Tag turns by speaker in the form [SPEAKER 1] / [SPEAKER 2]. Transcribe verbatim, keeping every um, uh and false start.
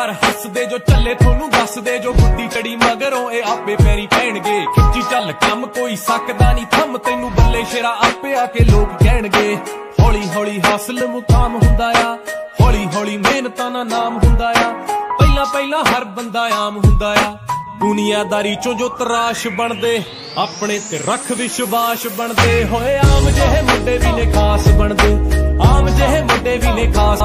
[SPEAKER 1] ਯਾਰ ਹੱਸਦੇ ਜੋ ਚੱਲੇ ਤੁਹਾਨੂੰ ਦੱਸਦੇ ਜੋ ਗੁੱਡੀ ਚੜੀ ਮਗਰੋਂ ਇਹ ਆਪੇ ਪੈਰੀ ਪੈਣਗੇ ਖਿੱਚੀ ਚੱਲ ਕੰਮ ਕੋਈ ਸਕਦਾ ਨਹੀਂ ਥੰਮ ਤੈਨੂੰ ਬੱਲੇ ਸ਼ੇਰਾ ਆਪੇ ਆ ਕੇ ਲੋਕ ਕਹਿਣਗੇ ਹੌਲੀ ਹੌਲੀ ਹਾਸਲ ਮੁਕਾਮ ਹੁੰਦਾ ਆ ਹੌਲੀ ਹੌਲੀ ਮਿਹਨਤਾਂ ਦਾ ਨਾਮ ਹੁੰਦਾ ਆ ਪਹਿਲਾਂ ਪਹਿਲਾਂ ਹਰ ਬੰਦਾ ਆਮ ਹੁੰਦਾ ਆ ਦੁਨੀਆਦਾਰੀ ਚੋਂ ਜੋ ਤਰਾਸ਼ ਬਣਦੇ ਆਪਣੇ ਤੇ ਰੱਖ ਵਿਸ਼ਵਾਸ ਬਣਦੇ ਹੋਏ ਆਮ ਜਿਹੇ ਮੁੰਡੇ ਵੀ ਨੇ ਖਾਸ ਬਣਦੇ ਆਮ ਜਿਹੇ ਮੁੰਡੇ ਵੀ ਨੇ ਖਾਸ